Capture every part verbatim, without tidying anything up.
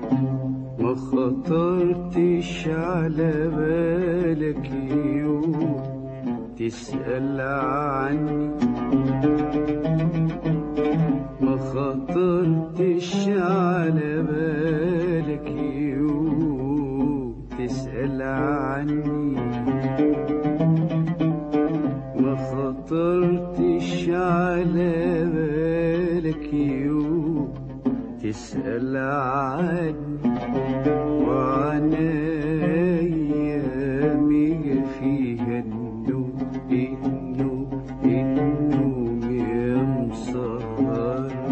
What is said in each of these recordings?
ما خطرتش على بالك يوم تسأل عني، ما خطرتش على بالك يوم تسأل عني، ما خطرتش على بالك يوم تسأل عني، وعن أيامي فيها النوم النوم النوم يا مسهرني.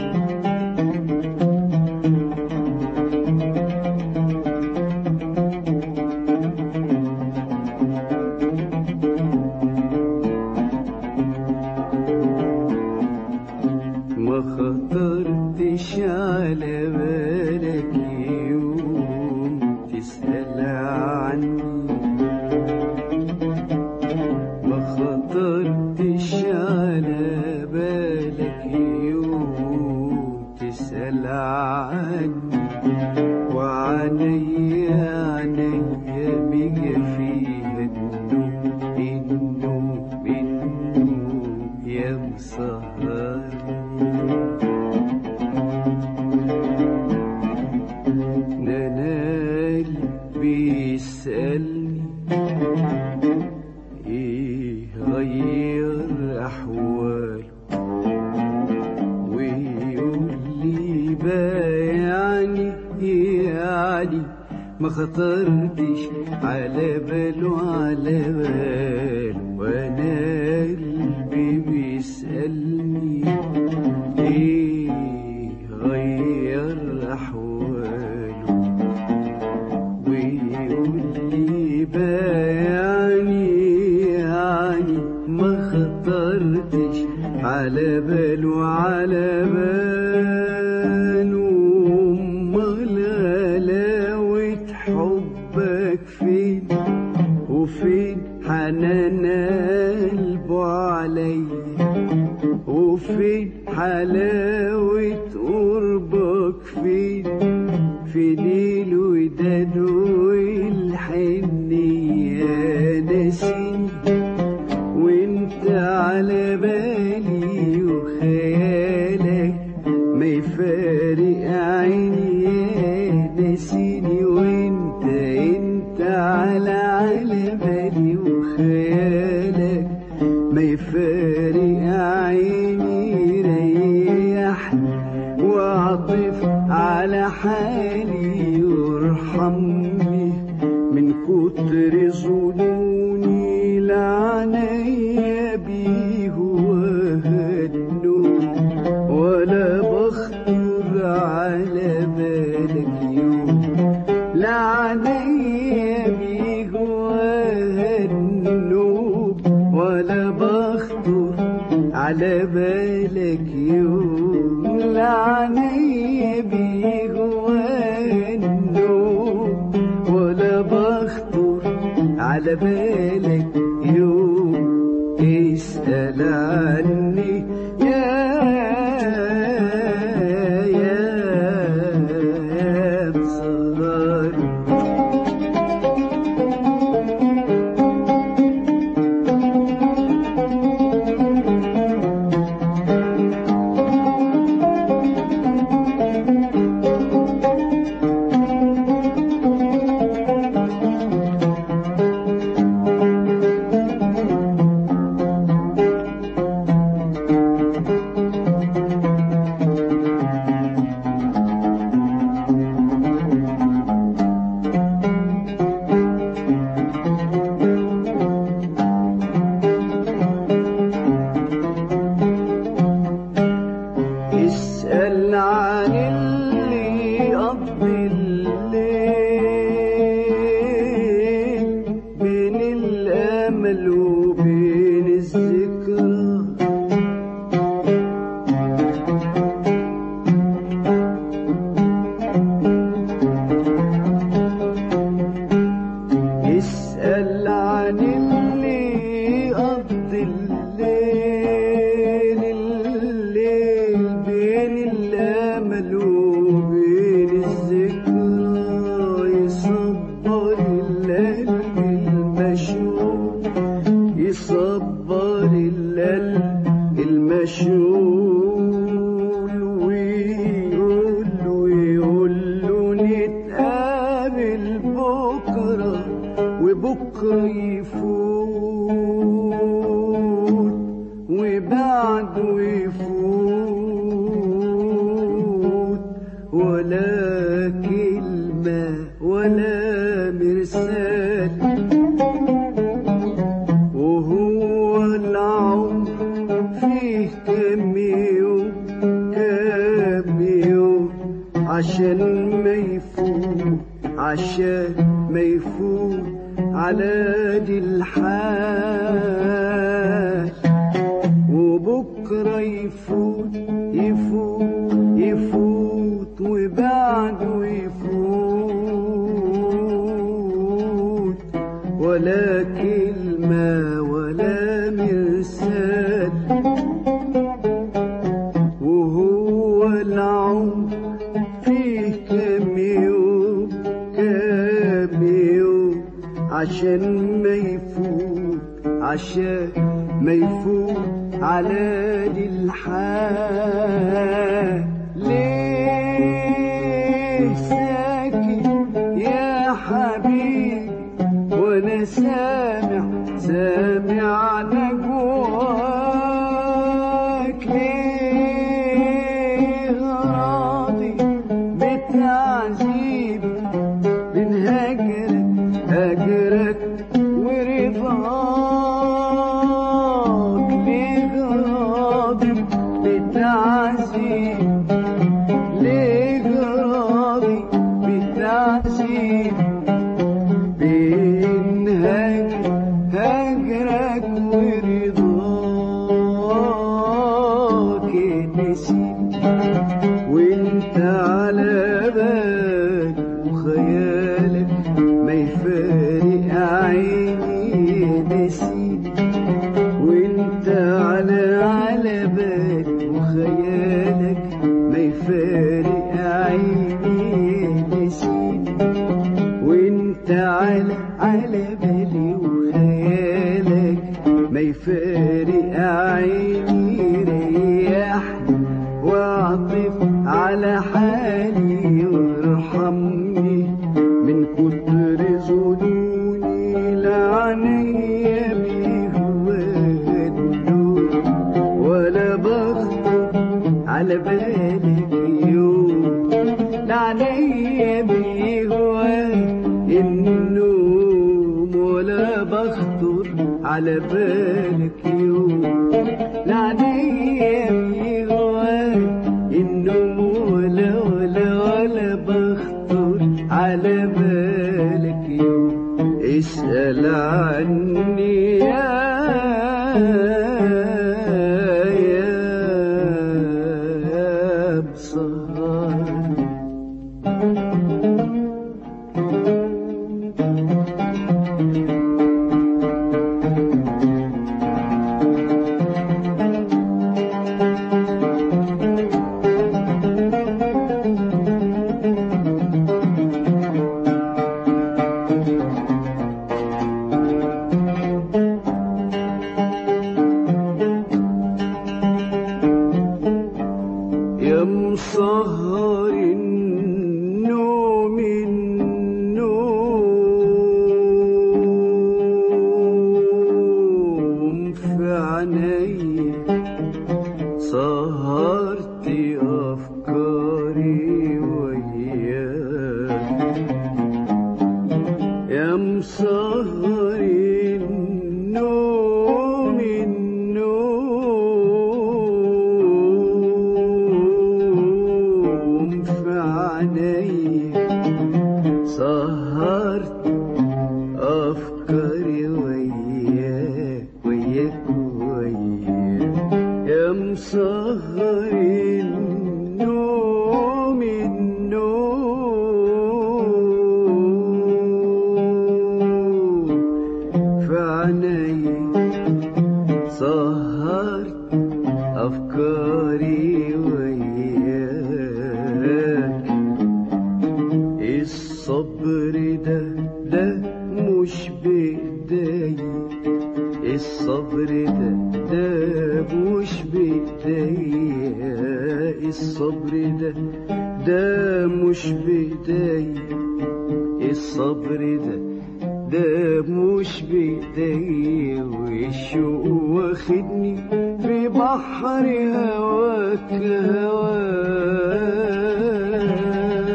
ما خطرتش على بالك يوم تسأل عني، ما خطرتش على بالك يوم تسأل عني، وعنيا عنيا بيا فيها النوم النوم النوم يا مسهرني. ده أنا قلبي يسألني إيه غير أحواله، ويقول لي بايعني يعني ما خطرتش على باله على باله، وأنا قلبي بيسألني إيه غير أحواله، ويقول لي بايعني يعني ما خطرتش على باله على باله. أمال غلاوة حبك فين وفين حنان قلبه عليا، وفين حلاوة قربك فين في ليل وداد والحنية ناسيني وانت على بالي، وخيالك ما يفارق عيني ناسيني وانت انت على على بالي، وخيالك ما يفارق عيني ريحني واعطف على حالي وارحمني من كتر ظنوني لعنيا بيه وهدنوني، ولا بخطر على بالك يوم لعنيا بيه وهدنوني، ولا بخطر على بالك يوم لعنيا بيه وهدنوني، ولا بخطر على بالك يوم اسأل عني يا يا يا مسهرني. ولا كلمة ولا مرسال، وهو العمر فيه كم يوم كم يوم عشان ما يفوت عشان ما يفوت على دي الحال، وبكرة يفوت يفوت يفوت وبعده يفوت، ولا كلمة ولا مرسال، وهو العمر فيه كم يوم كم يوم عشان ما يفوت عشان ما يفوت على دي الحال. ليه ساكت يا حبيبي وانا سامع سامع نجواك؟ ليه راضي بتعذيبي بين هجرك هجرك ورضاك؟ ليه راضي بتعذيبي ليه راضي بتعذيبي بين هجرك ورضاك؟ نسيت وانت على بالك وخيالك ما يفارق عيني، نسيت وانت على على بالك وخيالك ما يفارق عيني، نسيت وانت على على بالي وخيالك ما يفارق عيني. ريحني واعطف على حالي وارحمني من كتر ظنوني، لعنيا بيه ودول ولا بخطر على بالك يوم، لعنيا بيه النوم ولا بخطر على بالك يوم، لعنيا بيه النوم ولا ولا ولا بخطر على بالك يوم. اسأل عني يا يا يا بصهار. يا مسهر النوم النوم في عيني، سهرت أفكاري وياك. يا مسهر النوم النوم في عيني، سهرت أفكاري وياك وياك وياك. يا مسهر النوم النوم في عيني، سهرت أفكاري وياك. الصبر ده ده مش بإيدي، الصبر ده ده مش بإيدي، الصبر ده ده مش بإيدي، الصبر ده ده مش بإيدي. والشوق واخدني في بحر هواك هواك،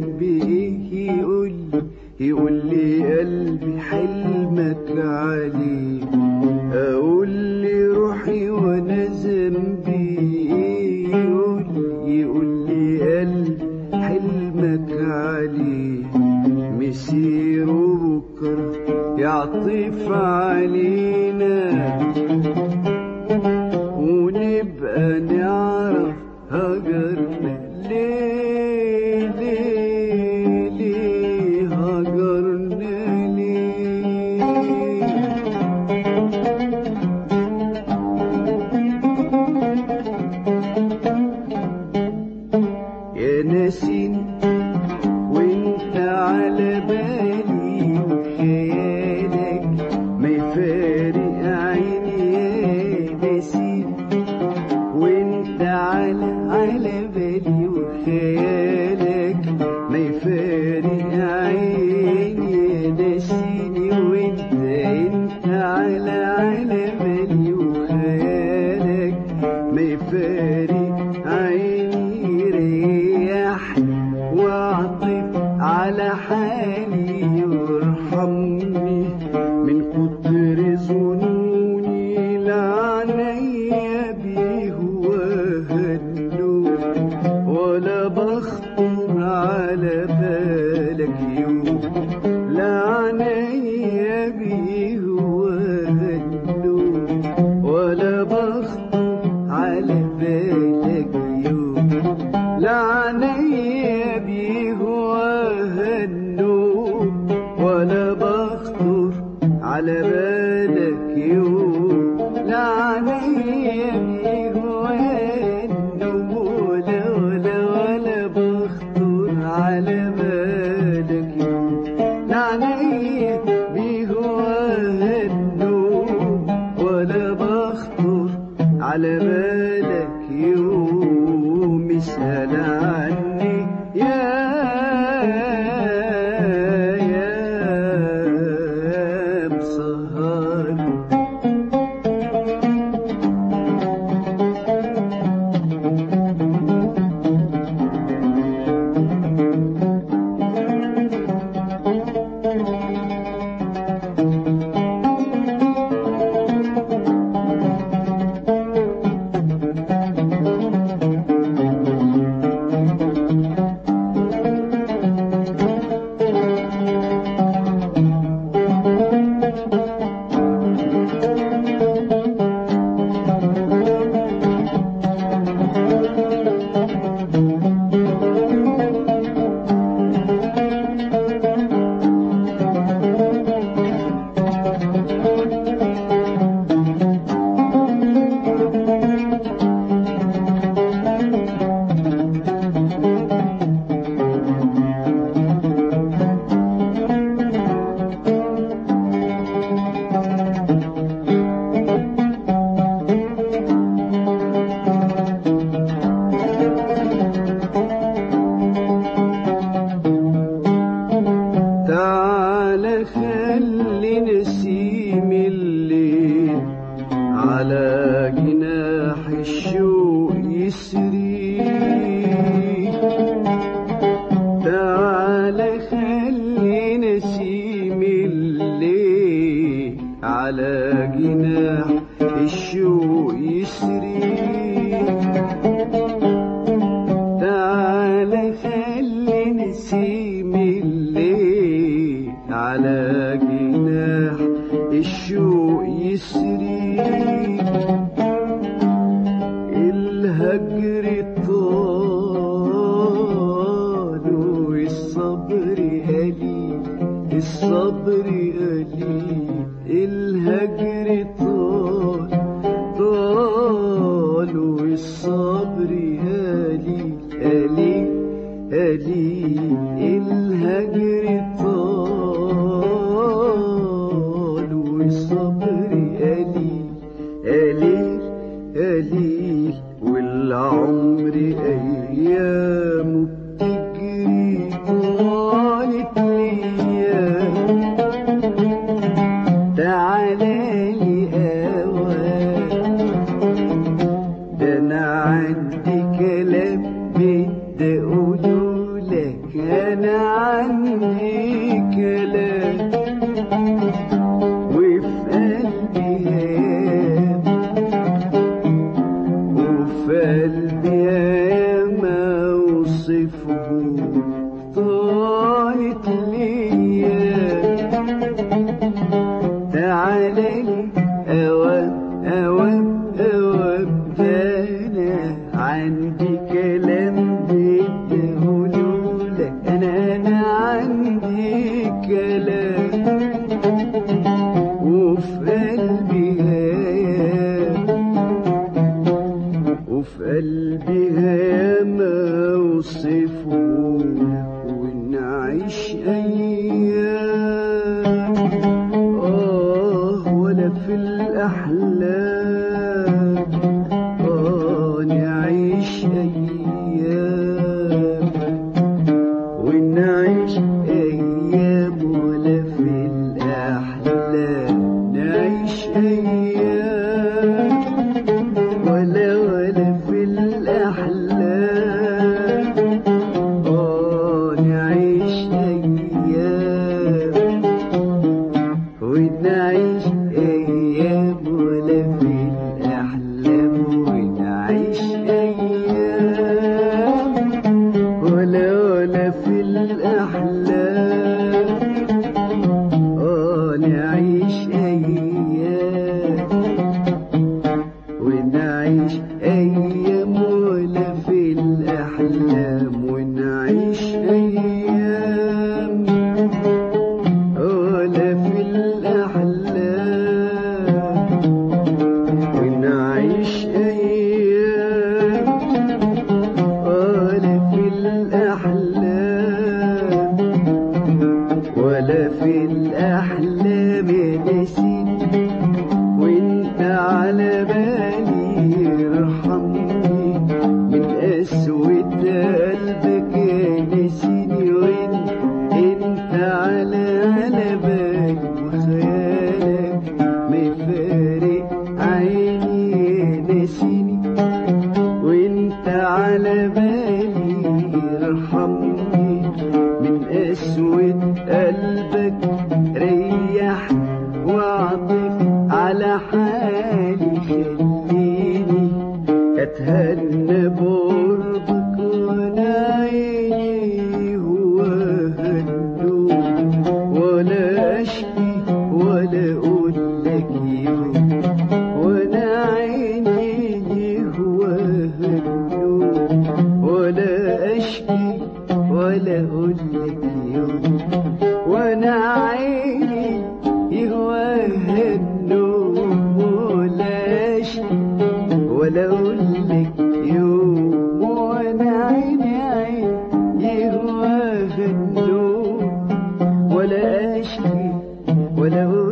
بإيه يقول يقول لي قلبي حلمك عليه. أقول لي روحي وأنا ذنبي إيه يقول يقول لي قلبي حلمك عليه. مسيره بكرة يعطف علينا ونبقى نعرف هجرنا ليه ليه ليه هجرنا ليه. يا ناسين وانت على بالي وخيالك ما يفارق عيني. يا ناسين وانت على على بالي وخيالك ما يفارق عيني. يا ناسيني وانت انت على على بالي وخيالك ما يفارق عيني. ريحني واعطف على حالي وارحمني من كتر ظنوني. لعنيا بيه وهنوب ولا بخطر على بالك يوم. لعنيا بيه وهنوب ولا بخطر على بالك يوم. لعنيا بيه وهنوب ولا بخطر على بالك يوم. لعنيا بيه وهنوب ولا ولا ولا بخطر على بالك يوم. لعنيا بيه وهنوب ولا بخطر على بالك يوم. اسأل عني يا يا مسهر. تعال خلي نسيم الليل على جناح الشوق يسري. تعال خلي نسيم الليل على جناح الشوق يسري. تعال خلي نسيم الليل على جناح الشوق يسري. الهجر طال والصبر قليل. الصبر قليل الهجر طال طال والصبر قليل قليل قليل. الهجر طال والصبر قليل قليل قليل. والعمر أيامه بتجري طالت الأيام. تعالى لي أوان ده أنا عندي كلام بدي أقوله لك. أنا أنا عندي كلام وفي قلبي هيام، وفي قلبي هيام أوصفه طالت ليا. تعالي أوام أوام أوام، أنا عندي كلام بدي أقولهولك، أنا أنا عندي كلام وفي قلبي هيام، وفي قلبي هيام أوصفه ونعيش أيام. آه ولا في الأحلام، آه نعيش أيام ونعيش أيام، ولا في الأحلام نعيش أيام، ولا ولا في الأحلام، آه نعيش أيام ونعيش أيام، ولا في الأحلام ونعيش أيام، ولا ولا في الأحلام، آه نعيش أيام ونعيش أيام، ولا في الأحلام ونعيش أيام، ولا في الأحلام ونعيش أيام، ولا في الأحلام، ولا في الأحلام يا نسيني وانت على بالي، ارحمني من قسوة قلبك يا نسيني وانت على على بالي، وخيالك مفارق عيني يا نسيني وانت على بالي، ارحمني من قسوة قلبك، ريح واعطف على حالي، خليني اتهنى بقربك، وانا عيني هو هالنوم، ولا اشكي ولا اقول لك يوم، وانا عيني هو هالنوم، ولا اشكي ولا اقول لك يوم، وانا عيني يهواها النوم، ولا اشكي ولا اقول لك يوم، وانا عيني عيني يهواها النوم، ولا اشكي ولا اقول